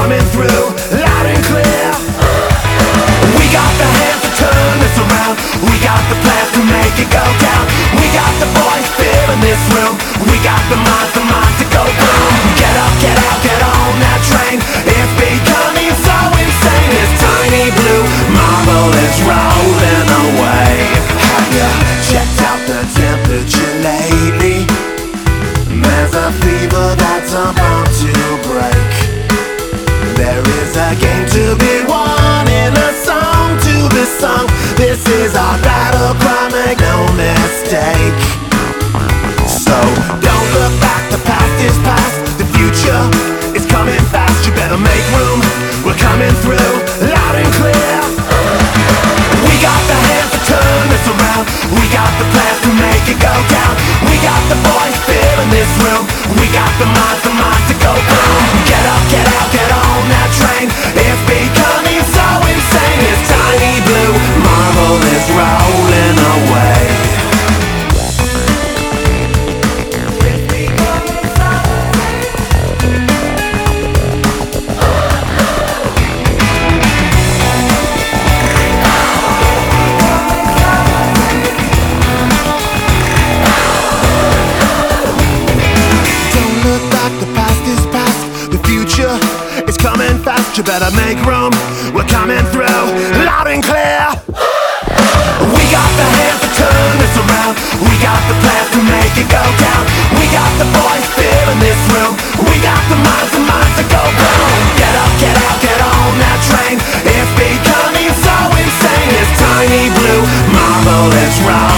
coming through loud and clear. We got the hands to turn this around. We got the plans to make it go down. We got the boys filling this room. We got the minds to go boom. Get up, get out, get on that train. It's becoming so insane. This tiny blue marble is rolling away. Have you checked out the temperature lately? There's a fever that's about to break. There is a game to be won and a song to be sung. This is our battle cry, make no mistake. So don't look back, the past is past. The future is coming fast. You better make room, we're coming through loud and clear. We got the hands to turn this around. We got the plans to make it go down. We got the boys filling this room. We got the minds to go boom. Get up, get out, get on that train. It's becoming so insane. This tiny blue marble is rolling away. It's coming fast, you better make room. We're coming through loud and clear. We got the hands to turn this around. We got the plans to make it go down. We got the boys filling this room. We got the minds to go boom. Get up, get out, get on that train. It's becoming so insane. This tiny blue marble is wrong.